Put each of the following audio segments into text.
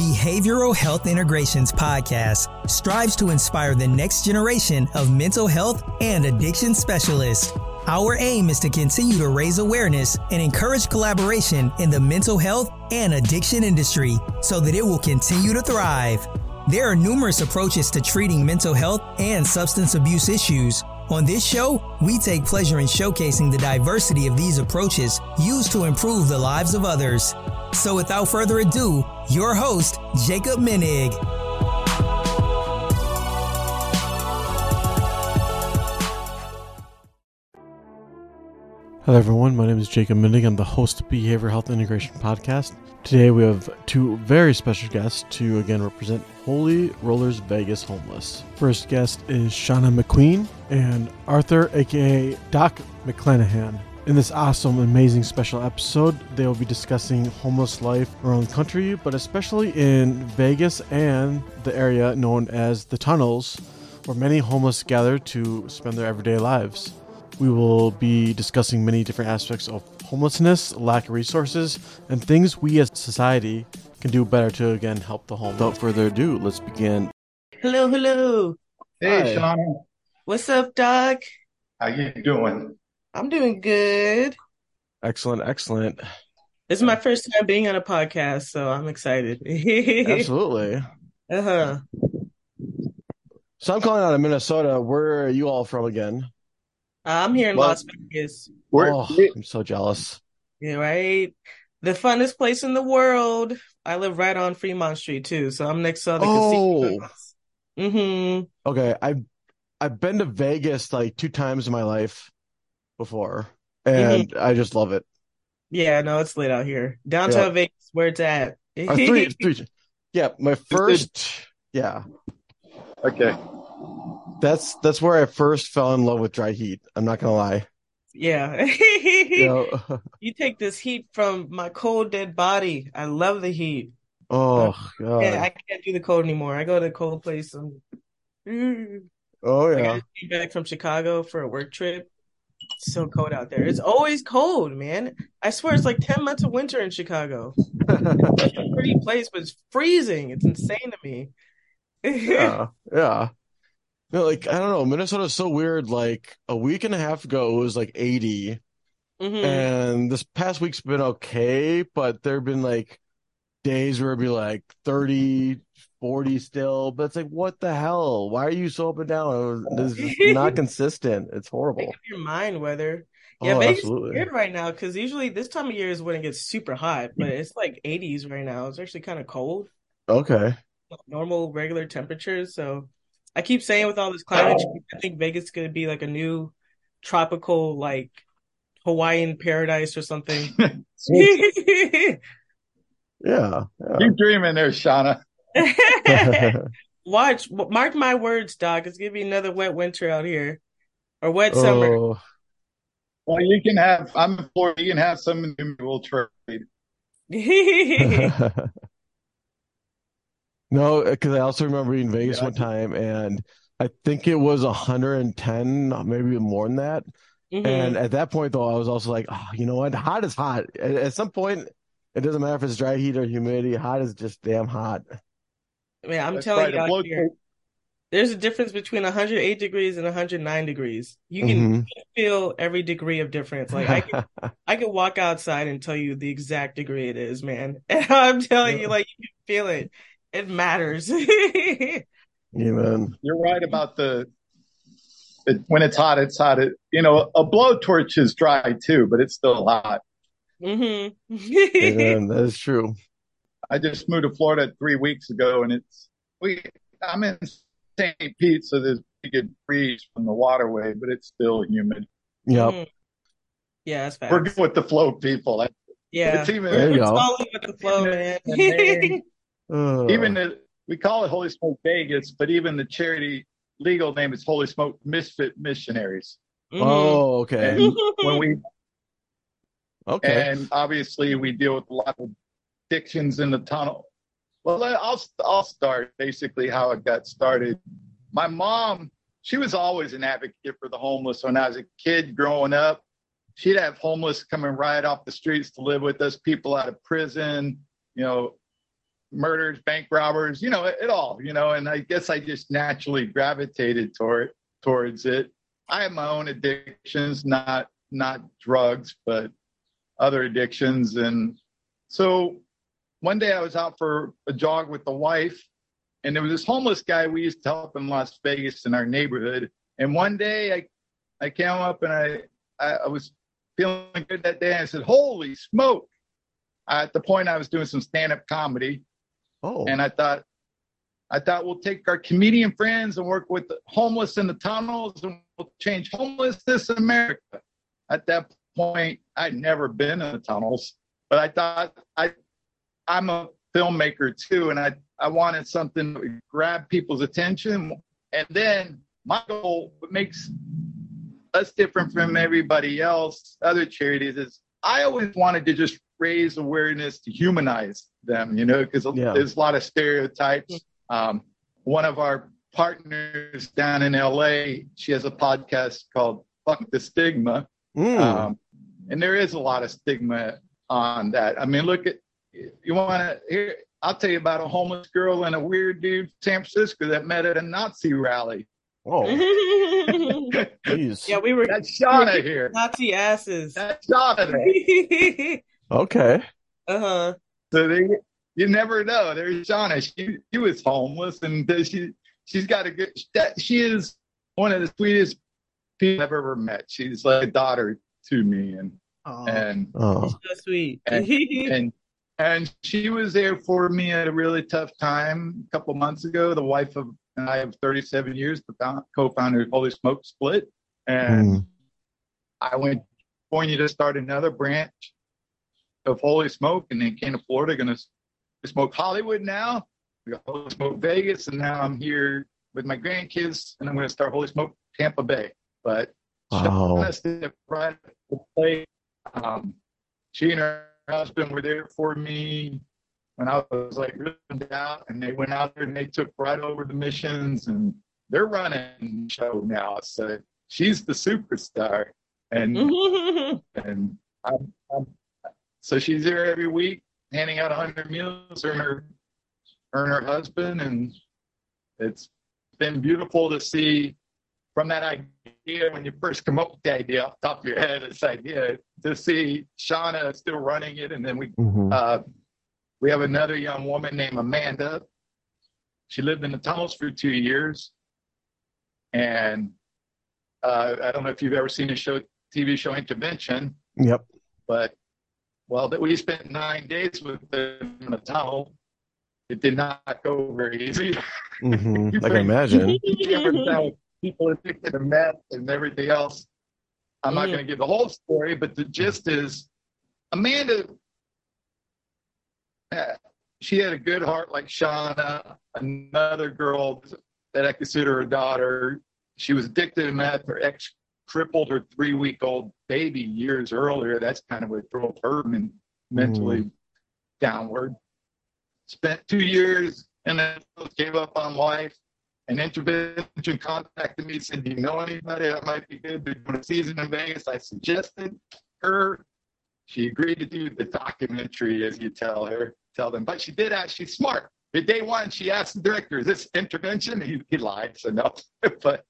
Behavioral Health Integrations podcast strives to inspire the next generation of mental health and addiction specialists. Our aim is to continue to raise awareness and encourage collaboration in the mental health and addiction industry so that it will continue to thrive. There are numerous approaches to treating mental health and substance abuse issues. On this show, we take pleasure in showcasing the diversity of these approaches used to improve the lives of others. So without further ado, your host, Jacob Menig. Hello everyone, my name is Jacob Menig. I'm the host of Behavioral Health Integration Podcast. Today we have two very special guests to again represent Holy Rollers Vegas Homeless. First guest is Shauna McQueen and Arthur, aka Doc McClanahan. In this awesome, amazing special episode, they will be discussing homeless life around the country, but especially in Vegas and the area known as the Tunnels, where many homeless gather to spend their everyday lives. We will be discussing many different aspects of homelessness, lack of resources, and things we as a society can do better to, again, help the homeless. Without further ado, let's begin. Hello. Hey, Hi. Shauna. What's up, Doc? How you doing? I'm doing good. Excellent. This is my first time being on a podcast, so I'm excited. Absolutely. Uh-huh. So I'm calling out of Minnesota. Where are you all from again? I'm here in Well, Las Vegas. I'm so jealous. Yeah, right? The funnest place in the world. I live right on Fremont Street, too, so I'm next to the casinos. Mm-hmm. Okay. I've been to Vegas like 2 times in my life before, and I just love it. Yeah, no, it's lit out here. Downtown Vegas, where it's at. Three. Yeah, my first. Yeah, Okay. that's where I first fell in love with dry heat. I'm not gonna lie. Yeah. You know, You take this heat from my cold, dead body. I love the heat. oh Yeah, I God. can't do the cold anymore. I go to a cold place. Oh Like I yeah. just came back from Chicago for a work trip. It's so cold out there. It's always cold, man. I swear it's like 10 months of winter in Chicago. It's a pretty place, but it's freezing. It's insane to me. Yeah. No, like I don't know. Minnesota's so weird. Like a week and a half ago, it was like 80, and this past week's been okay, but there've been like days where it'd be like 30, 40 still. But it's like, what the hell? Why are you so up and down? This is not consistent. It's Make horrible. up your mind weather. Yeah, Oh, Vegas is absolutely. weird right now because usually this time of year is when it gets super hot, but it's like 80s right now. It's actually kind of cold. Okay. Normal regular temperatures. So I keep saying with all this climate change, I think Vegas is going to be like a new tropical, like Hawaiian paradise or something. Yeah. Keep dreaming there, Shauna. Mark my words, Doc. It's going to be another wet winter out here or wet summer. Oh. Well, I'm in Florida. You can have some of them. We'll trade. No, because I also remember being in Vegas Yeah. one time, and I think it was 110, maybe more than that. And at that point, though, I was also like, oh, you know what? Hot is hot. At some point, it doesn't matter if it's dry heat or humidity. Hot is just damn hot. Man, I'm That's telling right. you out here, there's a difference between 108 degrees and 109 degrees. You can feel every degree of difference. Like I could walk outside and tell you the exact degree it is, man. And I'm telling you, like you can feel it. It matters. Even. You're right about when it's hot, it's hot. A blowtorch is dry too, but it's still hot. Even, that is true. I just moved to Florida 3 weeks ago, and I'm in St. Pete, so there's a good breeze from the waterway, but it's still humid. Yep. Yeah, that's fast. We're good with the flow, people. Yeah, There you we're go. totally with the flow, man. We call it Holy Smoke Vegas, but even the charity legal name is Holy Smoke Misfit Missionaries. Oh, okay. And obviously we deal with a lot of addictions in the tunnel. Well, I'll start basically how it got started. My mom, she was always an advocate for the homeless. When I was a kid growing up, she'd have homeless coming right off the streets to live with us, people out of prison, murders, bank robbers, it all, and I guess I just naturally gravitated towards it. I have my own addictions, not drugs, but other addictions. And so one day I was out for a jog with the wife, and there was this homeless guy we used to help in Las Vegas in our neighborhood. And one day I came up and I was feeling good that day. And I said, holy smoke. At the point I was doing some stand-up comedy. Oh. And I thought we'll take our comedian friends and work with the homeless in the tunnels, and we'll change homelessness in America. At that point, I'd never been in the tunnels, but I thought I'm a filmmaker too, and I wanted something that would grab people's attention. And then my goal, what makes us different from everybody else, other charities, is I always wanted to just raise awareness to humanize them, because there's a lot of stereotypes. One of our partners down in LA, she has a podcast called Fuck the Stigma. And there is a lot of stigma on that. I mean, look at, you want to hear, I'll tell you about a homeless girl and a weird dude in San Francisco that met at a Nazi rally. Oh, jeez. Yeah, That's Shauna here. Nazi asses. That's Shauna there. Okay. Uh-huh. So you never know. There's Shauna. She was homeless, and she's got a good. She is one of the sweetest people I've ever met. She's like a daughter to me, and so sweet. and she was there for me at a really tough time a couple months ago. The wife of and I have 37 years, the co-founder of Holy Smoke Split, and I went to California to start another branch of Holy Smoke, and then came to Florida, going to Smoke Hollywood now. We got Holy Smoke Vegas, and now I'm here with my grandkids, and I'm going to start Holy Smoke Tampa Bay. But right play. She and her husband were there for me when I was like really down, and they went out there and they took right over the missions, and they're running the show now. So she's the superstar, and so she's there every week, handing out 100 meals, her and her husband, and it's been beautiful to see from that idea when you first come up with the idea off the top of your head, this idea to see Shauna still running it, and then we have another young woman named Amanda. She lived in the tunnels for 2 years, and I don't know if you've ever seen the TV show Intervention. Yep. But we spent 9 days with them in the tunnel. It did not go very easy. I can imagine. People addicted to meth and everything else. I'm not going to give the whole story, but the gist is Amanda, she had a good heart like Shauna, another girl that I consider her daughter. She was addicted to meth. Her ex crippled her 3-week-old baby years earlier. That's kind of what drove her mentally downward. Spent 2 years and then gave up on life. And Intervention contacted me and said, do you know anybody that might be good? They're doing a season in Vegas. I suggested her. She agreed to do the documentary, as you tell them. But she did ask, she's smart. The day one, she asked the director, is this Intervention? He lied, so no. But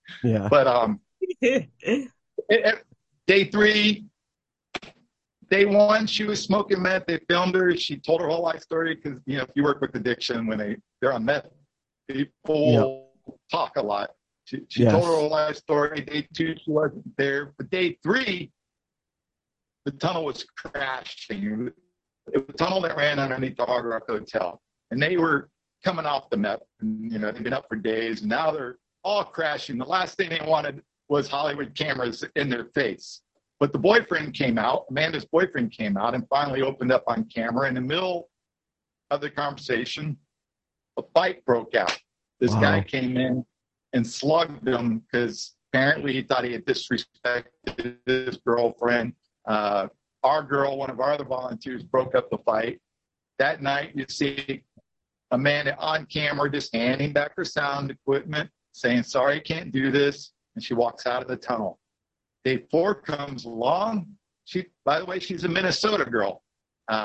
day three, day one, she was smoking meth. They filmed her. She told her whole life story because, if you work with addiction, when they're on meth, people talk a lot. She told her whole life story. Day two, she wasn't there. But day three, the tunnel was crashing. It was a tunnel that ran underneath the Hard Rock Hotel. And they were coming off the meth. And, they've been up for days. And now they're all crashing. The last thing they wanted was Hollywood cameras in their face. But the boyfriend came out, Amanda's boyfriend came out and finally opened up on camera. In the middle of the conversation, a fight broke out. This guy came in and slugged him because apparently he thought he had disrespected his girlfriend. Our girl, one of our other volunteers, broke up the fight. That night, you see Amanda on camera just handing back her sound equipment, saying, sorry, I can't do this. And she walks out of the tunnel. Day 4 comes along. By the way, she's a Minnesota girl.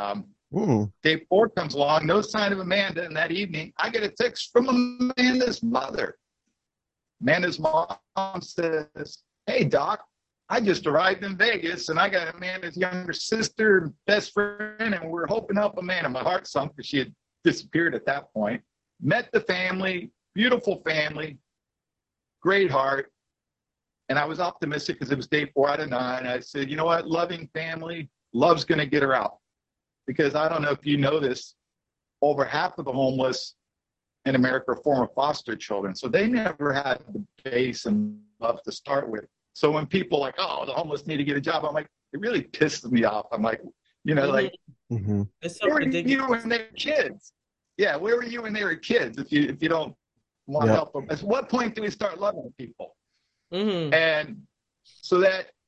Ooh. Day 4 comes along, no sign of Amanda. And that evening, I get a text from Amanda's mother. Amanda's mom says, "Hey, Doc, I just arrived in Vegas and I got Amanda's younger sister, best friend, and we're hoping to help Amanda." My heart sunk because she had disappeared at that point. Met the family, beautiful family, great heart. And I was optimistic because it was day 4 out of 9. I said, you know what? Loving family, love's going to get her out. Because I don't know if you know this, over half of the homeless in America are former foster children. So they never had the base and love to start with. So when people are like, oh, the homeless need to get a job, I'm like, it really pisses me off. I'm like, like, It's where so were ridiculous. you when they were kids? Yeah, where were you when they were kids if you don't want to help them? At what point do we start loving people? And so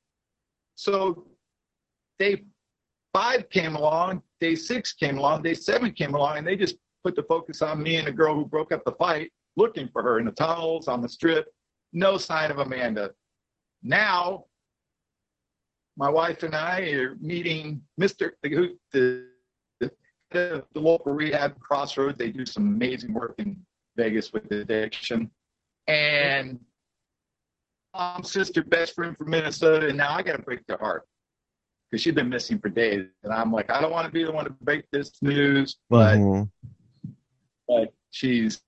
day 5 came along, day 6 came along, day 7 came along, and they just put the focus on me and the girl who broke up the fight, looking for her in the tunnels, on the strip. No sign of Amanda. Now, my wife and I are meeting the local rehab, Crossroads. They do some amazing work in Vegas with addiction. And mom's sister, best friend from Minnesota, and now I got to break their heart because she's been missing for days. And I'm like, I don't want to be the one to break this news, but she's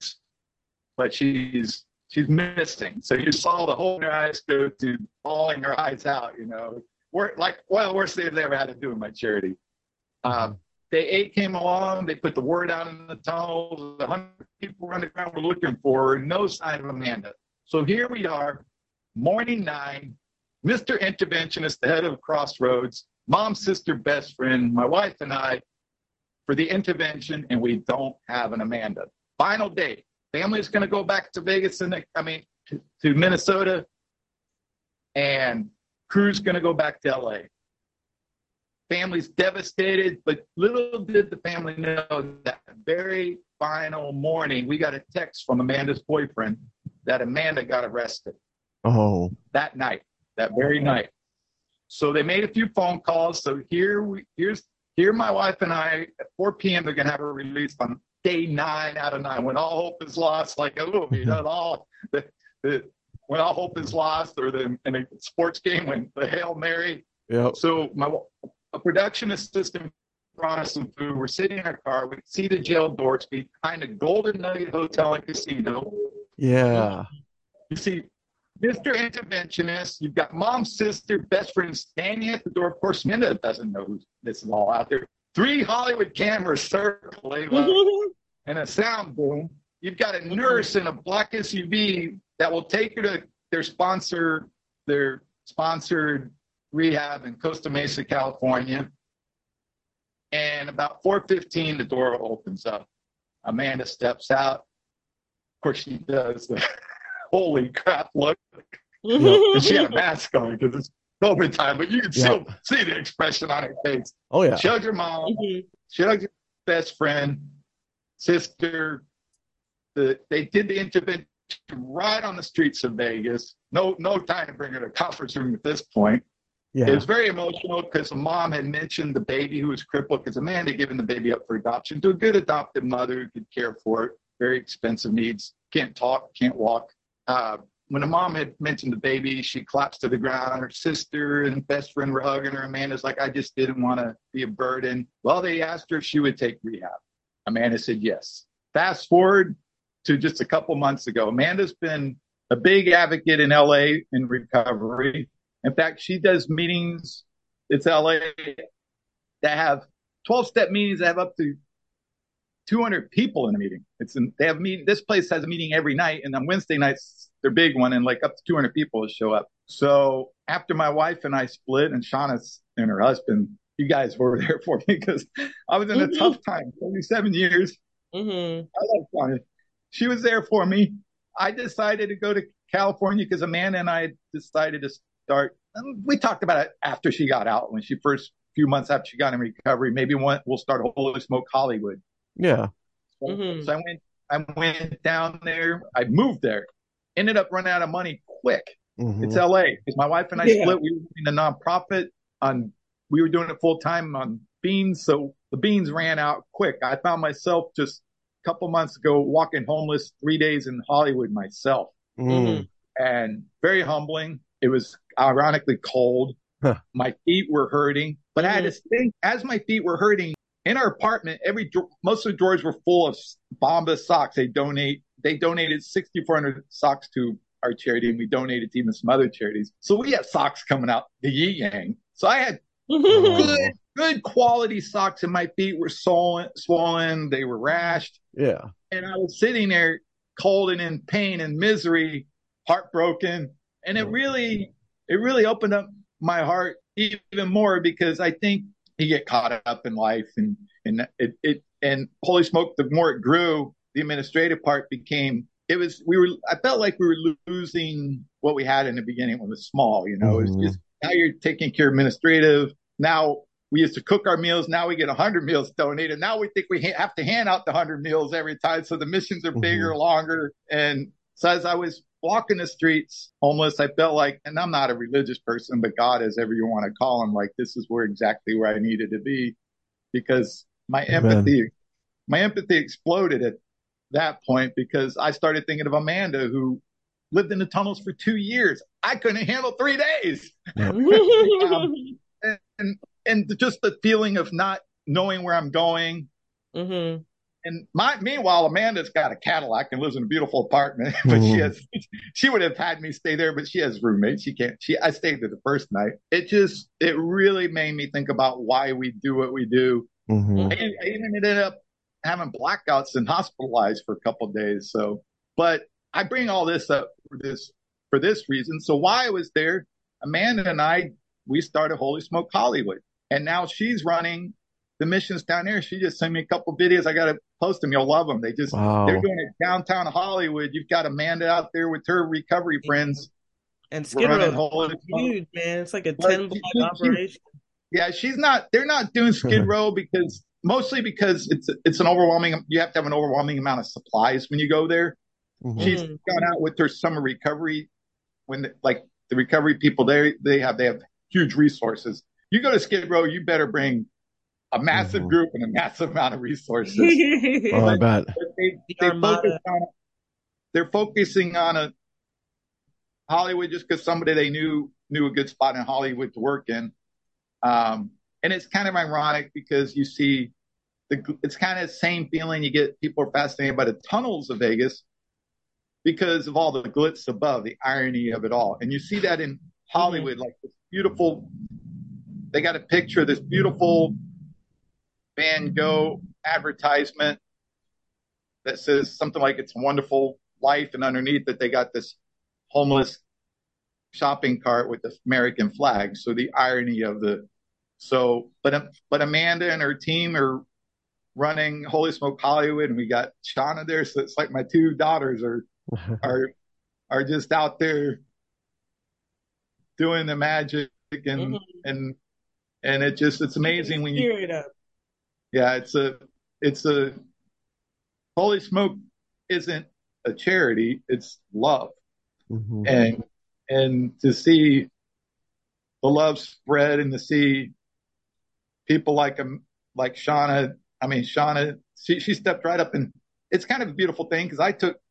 missing. So you saw the whole her eyes go to bawling her eyes out. Worst thing I've ever had to do in my charity. Day 8 came along. They put the word out in the tunnels. 100 people running around were looking for her. No sign of Amanda. So here we are, morning 9. Mr. Interventionist, the head of Crossroads, mom's sister, best friend, my wife and I, for the intervention, and we don't have an Amanda. Final day. Family's going to go back to Vegas to Minnesota, and crew's going to go back to LA. Family's devastated, but little did the family know that very final morning, we got a text from Amanda's boyfriend that Amanda got arrested. Oh. That night, that very night. So they made a few phone calls. So here my wife and I at 4 p.m. they're gonna have her released on day 9 out of 9 when all hope is lost, like a movie. When all hope is lost, or in a sports game when the Hail Mary. Yep. So a production assistant brought us some food. We're sitting in our car. We see the jail doors behind the Golden Nugget Hotel and Casino. Yeah. You see Mr. Interventionist, you've got mom's sister, best friend standing at the door. Of course, Minda doesn't know this is all out there. 3 Hollywood cameras circling and a sound boom. You've got a nurse in a black SUV that will take her to their sponsored rehab in Costa Mesa, California. And about 4:15, the door opens up. Amanda steps out. Of course, she does the holy crap look. And she had a mask on because it's COVID time, but you can still see the expression on her face. Oh, yeah. She hugged her mom. She hugged her best friend, sister. They did the intervention right on the streets of Vegas. No time to bring her to a conference room at this point. Yeah. It was very emotional because the mom had mentioned the baby who was crippled because Amanda had given the baby up for adoption to a good adoptive mother who could care for it. Very expensive needs. Can't talk, can't walk. When the mom had mentioned the baby, she collapsed to the ground. Her sister and best friend were hugging her. Amanda's like, I just didn't want to be a burden. Well, they asked her if she would take rehab. Amanda said yes. Fast forward to just a couple months ago. Amanda's been a big advocate in LA in recovery. In fact, she does meetings. It's LA that have 12-step meetings that have up to 200 people in a meeting. They have a meeting. This place has a meeting every night, and on Wednesday nights, their big one, and like up to 200 people will show up. So after my wife and I split, and Shauna and her husband, you guys were there for me because I was in a tough time, 37 years. I love Shauna. She was there for me. I decided to go to California because Amanda and I decided to start. We talked about it after she got out, when she first few months after she got in recovery. Maybe we'll start Holy Smoke Hollywood. Yeah. So I went down there. I moved there. Ended up running out of money quick. It's LA because my wife and I split. We were doing a nonprofit we were doing it full time on Beans. So the beans ran out quick. I found myself just a couple months ago walking homeless 3 days in Hollywood myself. Mm. And very humbling. It was ironically cold. Huh. My feet were hurting, but I had to think as my feet were hurting in our apartment, most of the drawers were full of Bombas socks. They donated 6,400 socks to our charity, and we donated to even some other charities. So we had socks coming out the Yi Yang. So I had good quality socks, and my feet were swollen. They were rashed. Yeah. And I was sitting there cold and in pain and misery, heartbroken. And it really opened up my heart even more, because I think you get caught up in life, and holy smoke, the more it grew, the administrative part became, I felt like we were losing what we had in the beginning when it was small, you know. It's just, now you're taking care of administrative. Now we used to cook our meals. Now we get 100 meals donated. Now we think we have to hand out the 100 meals every time. So the missions are bigger, longer. And so as I was walking the streets homeless, I felt like, and I'm not a religious person, but God, as ever you want to call him, like, this is exactly where I needed to be, because my empathy exploded at that point, because I started thinking of Amanda, who lived in the tunnels for 2 years. I couldn't handle 3 days. And just the feeling of not knowing where I'm going. And meanwhile, Amanda's got a Cadillac and lives in a beautiful apartment, but she would have had me stay there, but she has roommates. I stayed there the first night. It really made me think about why we do what we do. I even ended up having blackouts and hospitalized for a couple of days. So, but I bring all this up for this reason. So why I was there, Amanda and we started Holy Smoke Hollywood, and now she's running the missions down there. She just sent me a couple videos. I got to post them. You'll love them. They're doing it downtown Hollywood. You've got Amanda out there with her recovery friends. And Skid Row is huge, man. It's like a 10-block operation. Yeah, they're not doing Skid Row mostly because it's an overwhelming, you have to have an overwhelming amount of supplies when you go there. She's gone out with her summer recovery when the recovery people there, they have huge resources. You go to Skid Row, you better bring a massive group and a massive amount of resources. I bet. They're focusing on Hollywood just because somebody they knew a good spot in Hollywood to work in. And it's kind of ironic because you see it's kind of the same feeling you get. People are fascinated by the tunnels of Vegas because of all the glitz above, the irony of it all. And you see that in Hollywood, like this beautiful, they got a picture of this beautiful Van Gogh advertisement that says something like "It's a Wonderful Life," and underneath it they got this homeless shopping cart with the American flag. So the irony of but Amanda and her team are running Holy Smoke Hollywood, and we got Shauna there. So it's like my two daughters are just out there doing the magic, and it's amazing when you it's a Holy Smoke isn't a charity, it's love. And to see the love spread, and to see people like Shauna, she stepped right up, and it's kind of a beautiful thing because I took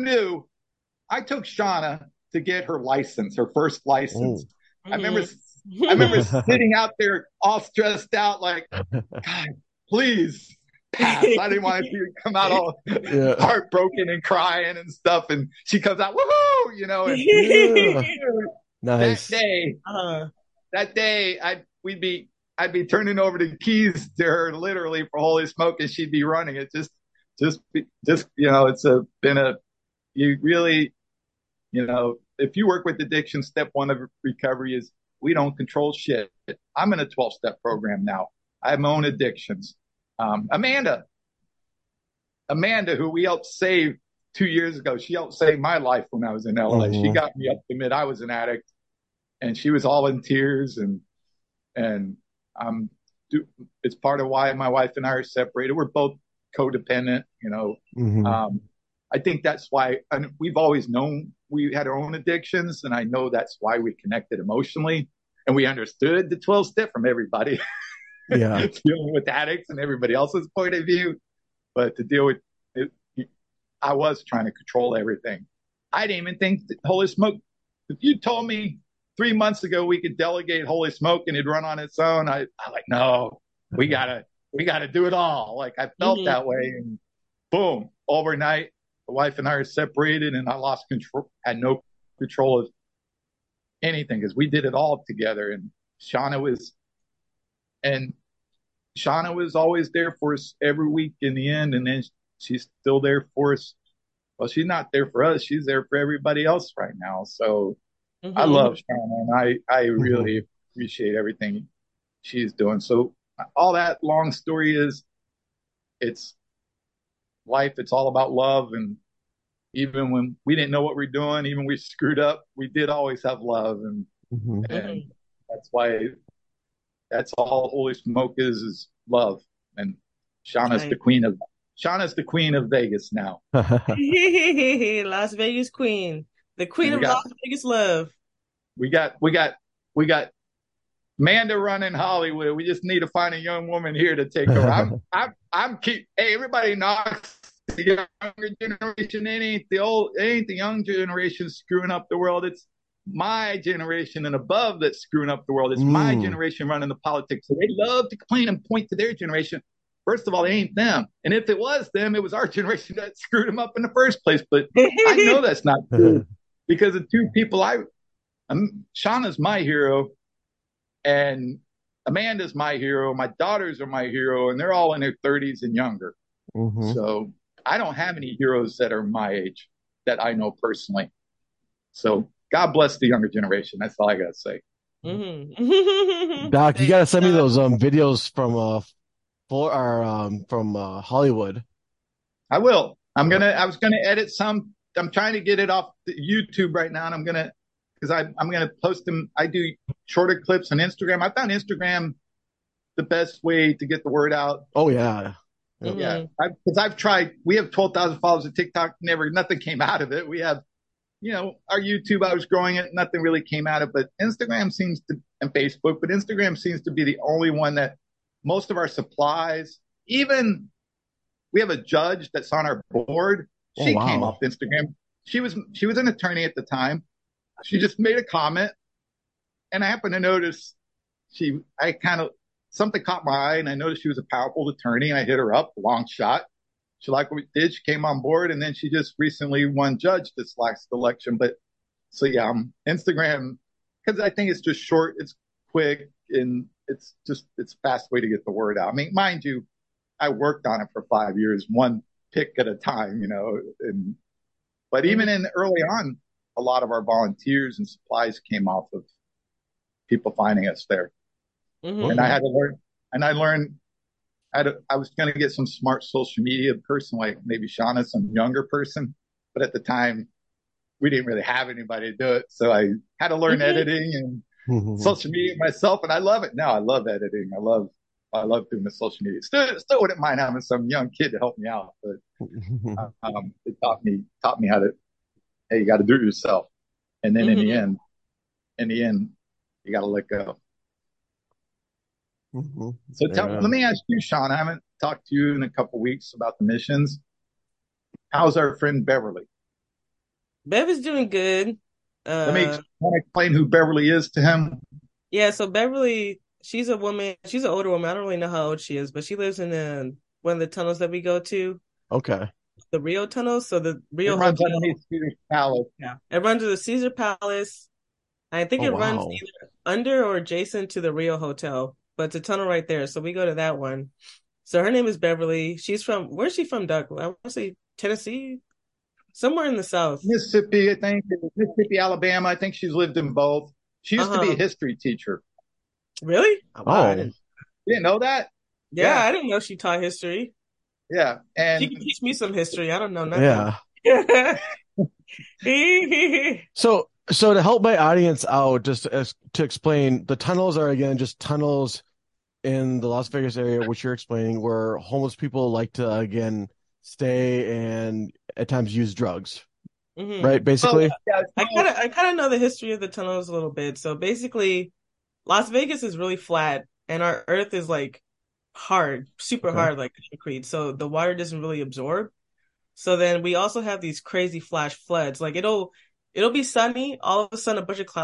Shauna to get her license, her first license. I remember sitting out there all stressed out, like, God, please pass. I didn't want to see her come out all heartbroken and crying and stuff. And she comes out, woohoo, you know. And nice. That day, I'd be turning over the keys to her literally for Holy Smoke, and she'd be running it. Just you know, you really, you know, if you work with addiction, step one of recovery is we don't control shit. I'm in a 12-step program now. I have my own addictions. Amanda, who we helped save 2 years ago, she helped save my life when I was in LA. She got me up to admit I was an addict, and she was all in tears, and it's part of why my wife and I are separated. We're both codependent, you know. I think that's why, and we've always known we had our own addictions, and I know that's why we connected emotionally, and we understood the 12-step from everybody. Yeah. dealing with addicts and everybody else's point of view. But to deal with it, I was trying to control everything. I didn't even think that Holy Smoke, if you told me 3 months ago we could delegate Holy Smoke and it'd run on its own, I'm like, no, we gotta do it all. Like I felt Mm-hmm. that way, and boom, overnight, the wife and I are separated, and I lost control, had no control of anything because we did it all together. And Shauna was, and Shauna was always there for us every week in the end, and then she's still there for us. Well, she's not there for us; she's there for everybody else right now. So I Mm-hmm. love Shauna, and I really appreciate everything she's doing. So all that long story is, it's life. It's all about love, and even when we didn't know what we were doing, even we screwed up, we did always have love, and Mm-hmm. that's why that's all Holy Smoke is love. And Shauna's the Nice. queen of Shauna's the queen of Vegas now. Las Vegas Queen, the And queen of Las Vegas love. we got we got we got Amanda running Hollywood. We just need to find a young woman here to take over. I'm keep hey, everybody knocks the younger generation. It ain't the young generation screwing up the world. It's my generation and above that's screwing up the world. It's my generation running the politics. So they love to complain and point to their generation. First of all, it ain't them. And if it was them, it was our generation that screwed them up in the first place. But I know that's not true because the two people Shauna's my hero and Amanda's my hero. My daughters are my hero, and they're all in their 30s and younger. So I don't have any heroes that are my age that I know personally. So God bless the younger generation. That's all I got to say. Mm-hmm. Doc, you gotta send me those videos from from Hollywood. I will. I was gonna edit some. I'm trying to get it off YouTube right now, and I'm gonna post them. I do shorter clips on Instagram. I found Instagram the best way to get the word out. Oh yeah. Mm-hmm. Yeah, because I've tried. We have 12,000 followers on TikTok. Nothing came out of it. We have, our YouTube. I was growing it. Nothing really came out of it. But Instagram and Facebook, but Instagram seems to be the only one that most of our supplies. Even we have a judge that's on our board. She came off Instagram. She was an attorney at the time. She just made a comment, and I happened to notice something caught my eye, and I noticed she was a powerful attorney, and I hit her up, long shot. She liked what we did. She came on board, and then she just recently won judge this last election. But so yeah, Instagram, because I think it's just short, it's quick, and it's a fast way to get the word out. I mean, mind you, I worked on it for 5 years, one pick at a time, but even in early on, a lot of our volunteers and supplies came off of people finding us there. Mm-hmm. And I had to learn, and I learned, I was going to get some smart social media person, like maybe Shauna, some younger person. But at the time, we didn't really have anybody to do it. So I had to learn editing and social media myself. And I love it now. I love editing. I love doing the social media. Still wouldn't mind having some young kid to help me out. But it taught me how to, hey, you got to do it yourself. And then in the end, you got to let go. So let me ask you, Sean, I haven't talked to you in a couple of weeks about the missions. How's our friend Beverly? Bev is doing good. Want to explain who Beverly is to him? Yeah, so Beverly, she's a woman. She's an older woman. I don't really know how old she is, but she lives in one of the tunnels that we go to. Okay. The Rio tunnels. So the Rio runs Hotel. underneath Caesar Palace. Yeah, it runs to the Caesar Palace. I think it runs either under or adjacent to the Rio Hotel, but it's a tunnel right there. So we go to that one. So her name is Beverly. She's where's she from, Doug? I want to say Tennessee, somewhere in the South. Mississippi, I think. Mississippi, Alabama. I think she's lived in both. She used to be a history teacher. Really? You didn't know that? Yeah, I didn't know she taught history. Yeah. And she can teach me some history. I don't know nothing. Yeah. So to help my audience out, just to explain, the tunnels are, again, just tunnels in the Las Vegas area, which you're explaining, where homeless people like to, again, stay and at times use drugs. Right, basically? Well, I kind of know the history of the tunnels a little bit. So basically, Las Vegas is really flat. and our earth is like hard, super Okay. hard, like concrete. So the water doesn't really absorb. So then we also have these crazy flash floods. Like it'll be sunny, all of a sudden a bunch of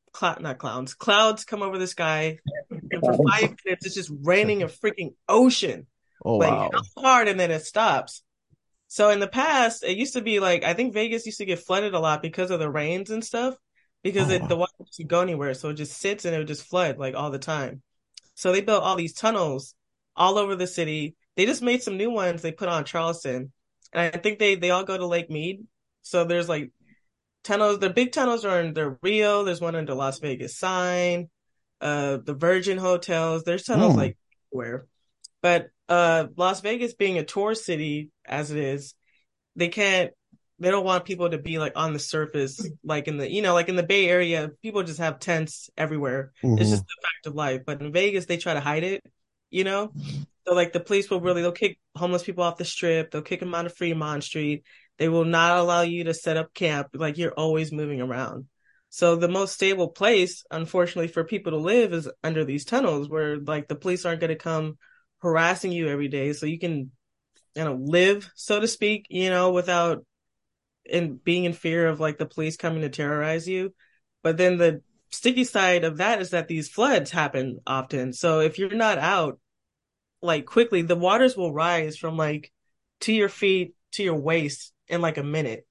clouds come over the sky, and for 5 minutes it's just raining a freaking ocean, Oh, like wow. how hard, and then it stops. So in the past, it used to be like I think Vegas used to get flooded a lot because of the rains and stuff, because Oh, the wow. water doesn't go anywhere, so it just sits and it would just flood like all the time. So they built all these tunnels all over the city. They just made some new ones they put on Charleston. And I think they all go to Lake Mead. So there's like tunnels. The big tunnels are in the Rio. There's one under Las Vegas sign, the Virgin hotels. There's tunnels Mm. like where. But Las Vegas being a tourist city as it is, they can't they don't want people to be like on the surface, like in the like in the Bay Area, people just have tents everywhere. It's Hmm. just the fact of life. But in Vegas, they try to hide it, you know? So like the police will they'll kick homeless people off the strip, they'll kick them out of Fremont Street. They will not allow you to set up camp. Like you're always moving around. So the most stable place, unfortunately, for people to live is under these tunnels where like the police aren't going to come harassing you every day. So you can, live, so to speak, without being in fear of like the police coming to terrorize you. But then the sticky side of that is that these floods happen often. So if you're not out like quickly, the waters will rise from like to your feet to your waist in like a minute.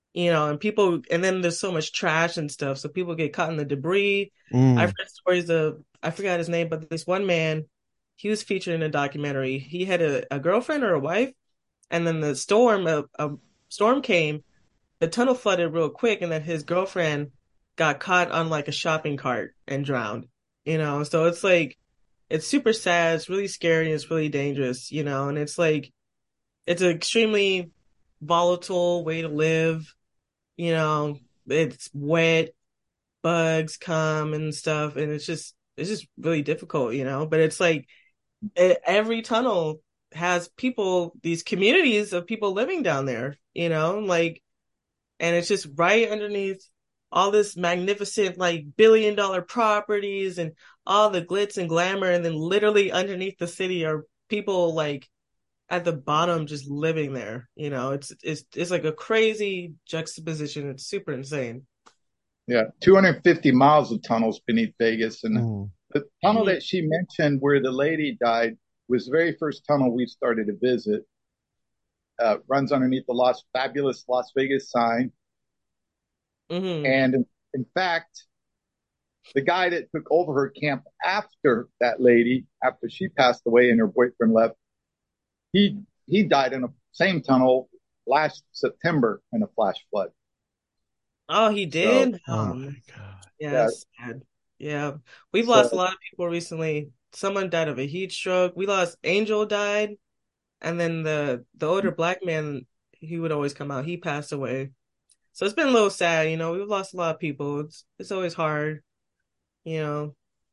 And then there's so much trash and stuff. So people get caught in the debris. I've Mm. read stories of, I forgot his name, but this one man, he was featured in a documentary. He had a girlfriend or a wife, and then a storm came, the tunnel flooded real quick, and then his girlfriend got caught on like a shopping cart and drowned. So it's like it's super sad, it's really scary, it's really dangerous, and it's like it's an extremely volatile way to live, you know, it's wet, bugs come and stuff, and it's just really difficult, but it's like every tunnel has people, these communities of people living down there, like, and it's just right underneath all this magnificent like billion-dollar properties and all the glitz and glamour, and then literally underneath the city are people like at the bottom just living there. It's like a crazy juxtaposition. It's super insane. Yeah, 250 miles of tunnels beneath Vegas. And Mm. the tunnel Mm-hmm. that she mentioned where the lady died was the very first tunnel we started to visit. Runs underneath the fabulous Las Vegas sign. Mm-hmm. And in fact, the guy that took over her camp after that lady, after she passed away and her boyfriend left, he died in the same tunnel last September in a flash flood. Oh, he So did? Oh my God. Yeah, yeah, that's sad. Yeah. We've lost a so lot of people recently. Someone died of a heat stroke. We lost Angel died, and then the older black man, he would always come out. He passed away. So it's been a little sad, we've lost a lot of people. It's always hard, you know.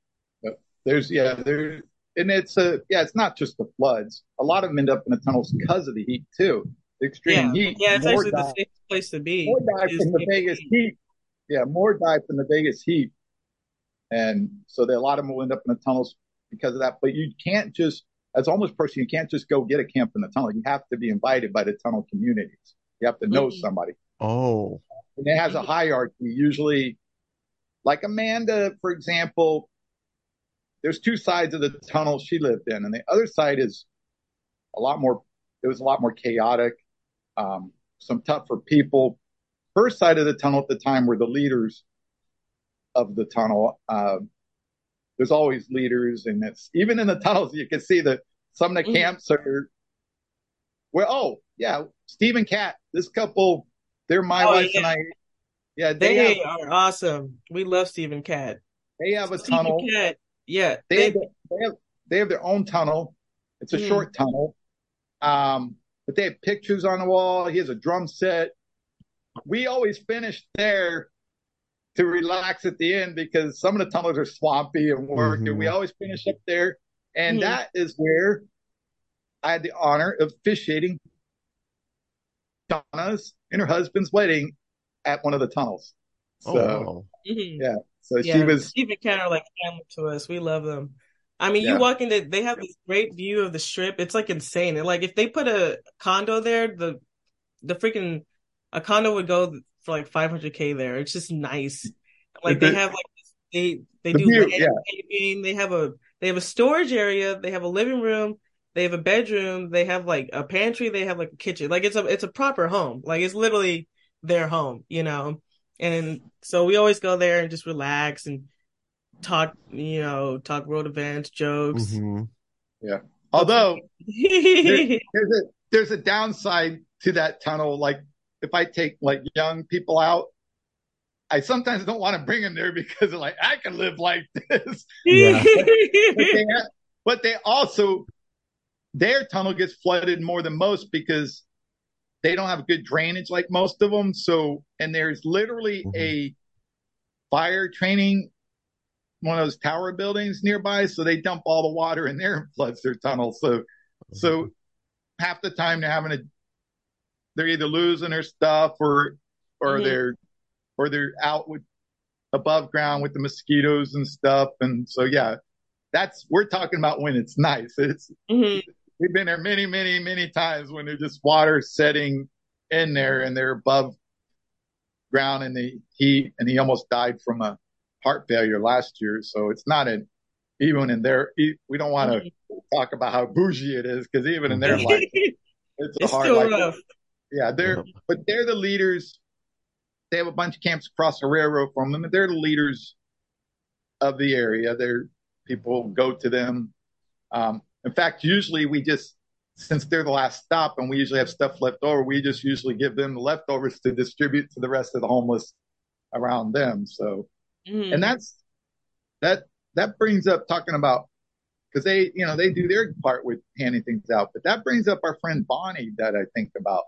there and it's not just the floods. A lot of them end up in the tunnels because of the heat too. The extreme Yeah. heat. Yeah, it's actually the safest place to be More die is from the in the Vegas heat. heat. Yeah, more die from the Vegas heat. And so a lot of them will end up in the tunnels because of that. But you can't just, as a homeless person, you can't just go get a camp in the tunnel. You have to be invited by the tunnel communities. You have to know Mhm. somebody. Oh. And it has a hierarchy. Usually, like Amanda, for example, there's two sides of the tunnel she lived in, and the other side is a lot more. It was a lot more chaotic. Some tougher people. Her side of the tunnel at the time were the leaders of the tunnel. There's always leaders, and it's even in the tunnels you can see that some of the Mhm. camps are. Well, oh yeah, Steve and Kat, this couple, they're my Oh wife yeah, and I. Yeah, they are awesome. We love Stephen Cat. they have a Stephen tunnel. Cat, yeah, They have they have they have their own tunnel. It's a mhm. short tunnel, but they have pictures on the wall. He has a drum set. We always finish there to relax at the end because some of the tunnels are swampy and work, and we Hmm. always finish up there. And Mhm. that is where I had the honor of officiating Donna's and her husband's wedding at one of the tunnels. Oh So wow. Mhm. yeah, so she Yeah, was Stephen Cat are like family to us. We love them. I mean, you Yeah. walk into, they have this great view of the strip. It's like insane. And like if they put a condo there, the freaking a condo would go for like 500K there. It's just nice. Like But they have like they the do view, yeah. landscaping. They have a storage area. They have a living room. They have a bedroom. They have like a pantry. They have like a kitchen. Like it's a proper home. Like it's literally their home, you know. And so we always go there and just relax and talk, talk road events, jokes. Mm-hmm. Yeah. Although there's a downside to that tunnel. Like if I take like young people out, I sometimes don't want to bring them there because they're like, I can live like this. Yeah. But they also, their tunnel gets flooded more than most because they don't have good drainage like most of them. So, and there's literally a fire training, one of those tower buildings nearby. So they dump all the water in there and floods their tunnel. So half the time they're either losing their stuff or they're out with above ground with the mosquitoes and stuff. And so, yeah, we're talking about when it's nice. We've been there many, many, many times when there's just water setting in there and they're above ground in the heat. And he almost died from a heart failure last year. So it's not even in there. We don't want to talk about how bougie it is because even in their life, it's a hard life. Rough. Yeah, but they're the leaders. They have a bunch of camps across the railroad from them, and they're the leaders of the area. People go to them. In fact, usually since they're the last stop and we usually have stuff left over, we just usually give them the leftovers to distribute to the rest of the homeless around them. So, and that brings up talking about, because they do their part with handing things out, but that brings up our friend Bonnie that I think about.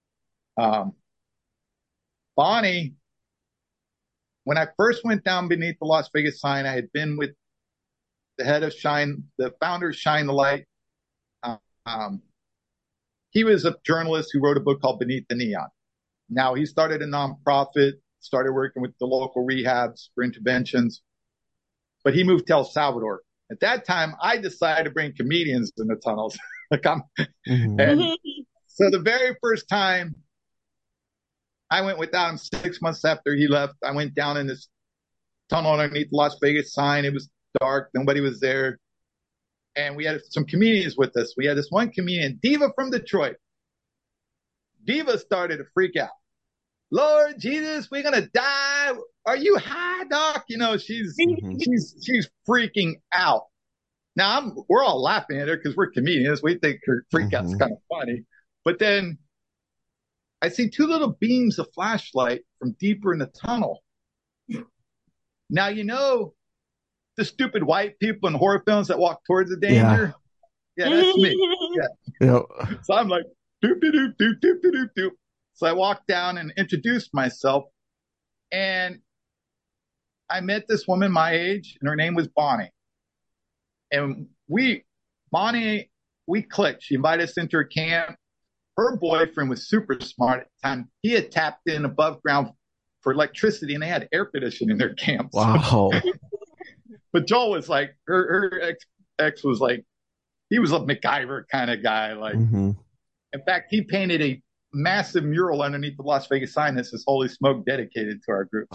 Bonnie, when I first went down beneath the Las Vegas sign, I had been with the head of the founder of Shine the Light. He was a journalist who wrote a book called Beneath the Neon. Now he started a nonprofit, started working with the local rehabs for interventions, but he moved to El Salvador. At that time, I decided to bring comedians in the tunnels. And so the very first time I went without him 6 months after he left, I went down in this tunnel underneath the Las Vegas sign. It was dark. Nobody was there. And we had some comedians with us. We had this one comedian, Diva from Detroit. Diva started to freak out. Lord Jesus, we're going to die. Are you high, Doc? She's freaking out. Now we're all laughing at her because we're comedians. We think her freak out's kind of funny. But then I see two little beams of flashlight from deeper in the tunnel. Now, the stupid white people in horror films that walk towards the danger? Yeah, that's me. Yeah. So I'm like, doop, doop, doop, doop, doop, doop. So I walked down and introduced myself. And I met this woman my age, and her name was Bonnie. And we clicked. She invited us into her camp. Her boyfriend was super smart at the time. He had tapped in above ground for electricity, and they had air conditioning in their camp. Wow. But Joel was like, her ex was like, he was a MacGyver kind of guy. Like, in fact, he painted a massive mural underneath the Las Vegas sign that says "Holy Smoke" dedicated to our group.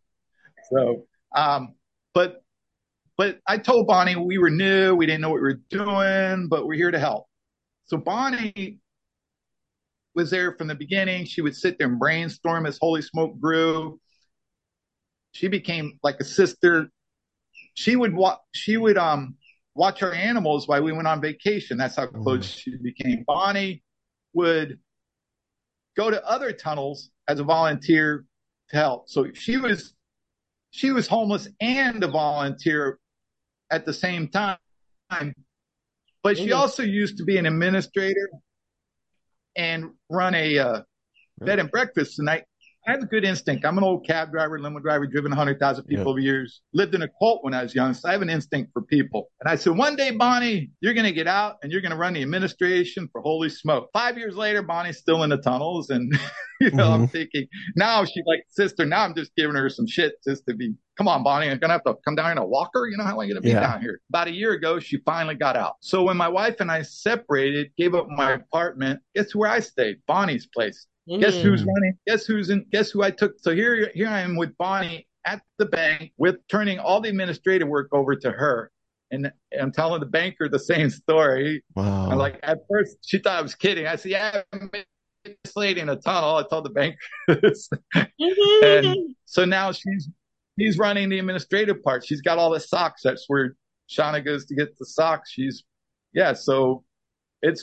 But I told Bonnie we were new, we didn't know what we were doing, but we're here to help. So Bonnie was there from the beginning. She would sit there and brainstorm as Holy Smoke grew. She became like a sister. She would watch our animals while we went on vacation. That's how close she became. Bonnie would go to other tunnels as a volunteer to help. So she was homeless and a volunteer at the same time. But she also used to be an administrator and run a bed and breakfast. And I I have a good instinct. I'm an old cab driver, limo driver, driven 100,000 people over years, lived in a cult when I was young. So I have an instinct for people. And I said, one day, Bonnie, you're going to get out and you're going to run the administration for holy smoke. 5 years later, Bonnie's still in the tunnels. And, I'm thinking now she's like, sister, now I'm just giving her some shit just to be, come on, Bonnie, I'm going to have to come down in a walker. How am I going to be down here? About a year ago, she finally got out. So when my wife and I separated, gave up my apartment, guess where I stayed? Bonnie's place. Guess who's running? Guess who I took? So here I am with Bonnie at the bank with turning all the administrative work over to her. And I'm telling the banker the same story. Wow. I'm like, at first she thought I was kidding. I said, yeah, I'm this lady in a tunnel. I told the banker this. And so now she's running the administrative part. She's got all the socks. That's where Shauna goes to get the socks. So it's,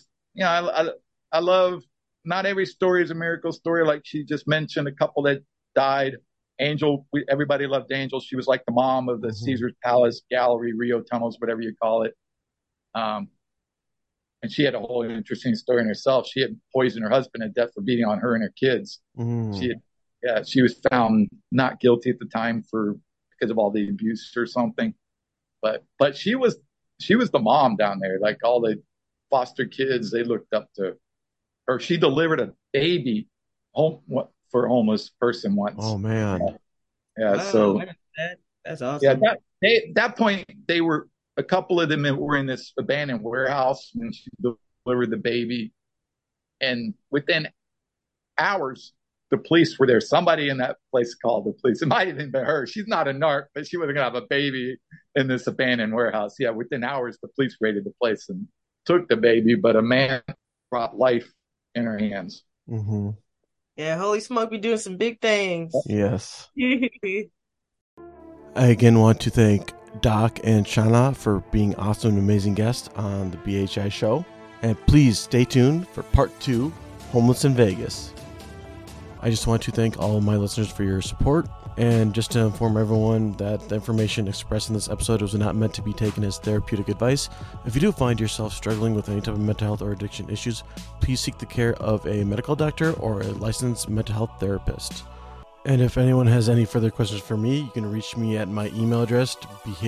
I love, not every story is a miracle story. Like she just mentioned, a couple that died. Angel, everybody loved Angel. She was like the mom of the Caesar's Palace Gallery, Rio Tunnels, whatever you call it. And she had a whole interesting story in herself. She had poisoned her husband to death for beating on her and her kids. She was found not guilty at the time because of all the abuse or something. But she was the mom down there. Like all the foster kids, they looked up to. Or she delivered a baby for a homeless person once. Oh man! Yeah. Wow, so that's awesome. Yeah, that point they were a couple of them were in this abandoned warehouse when she delivered the baby, and within hours the police were there. Somebody in that place called the police. It might have even been her. She's not a narc, but she wasn't gonna have a baby in this abandoned warehouse. Yeah, within hours the police raided the place and took the baby, but a man brought life in her hands. Yeah, holy smoke, be doing some big things. Yes. I again want to thank Doc and Shauna for being awesome and amazing guests on the BHI show. And please stay tuned for part 2, Homeless in Vegas. I just want to thank all of my listeners for your support, and just to inform everyone that the information expressed in this episode was not meant to be taken as therapeutic advice. If you do find yourself struggling with any type of mental health or addiction issues, please seek the care of a medical doctor or a licensed mental health therapist. And if anyone has any further questions for me, you can reach me at my email address,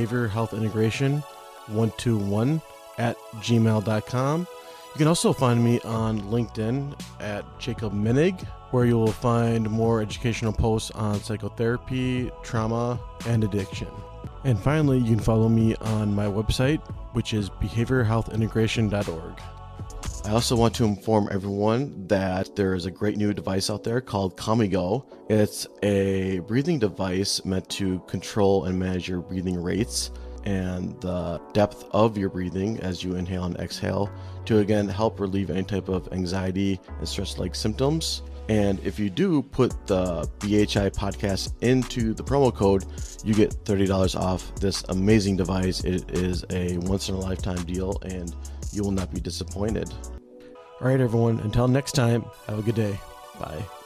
behaviorhealthintegration121@gmail.com. You can also find me on LinkedIn at Jacob Minig, where you will find more educational posts on psychotherapy, trauma, and addiction. And finally, you can follow me on my website, which is behaviorhealthintegration.org. I also want to inform everyone that there is a great new device out there called Calmigo. It's a breathing device meant to control and manage your breathing rates and the depth of your breathing as you inhale and exhale to again help relieve any type of anxiety and stress-like symptoms. And if you do put the BHI podcast into the promo code, you get $30 off this amazing device. It is a once-in-a-lifetime deal, and you will not be disappointed. All right, everyone. Until next time, have a good day. Bye.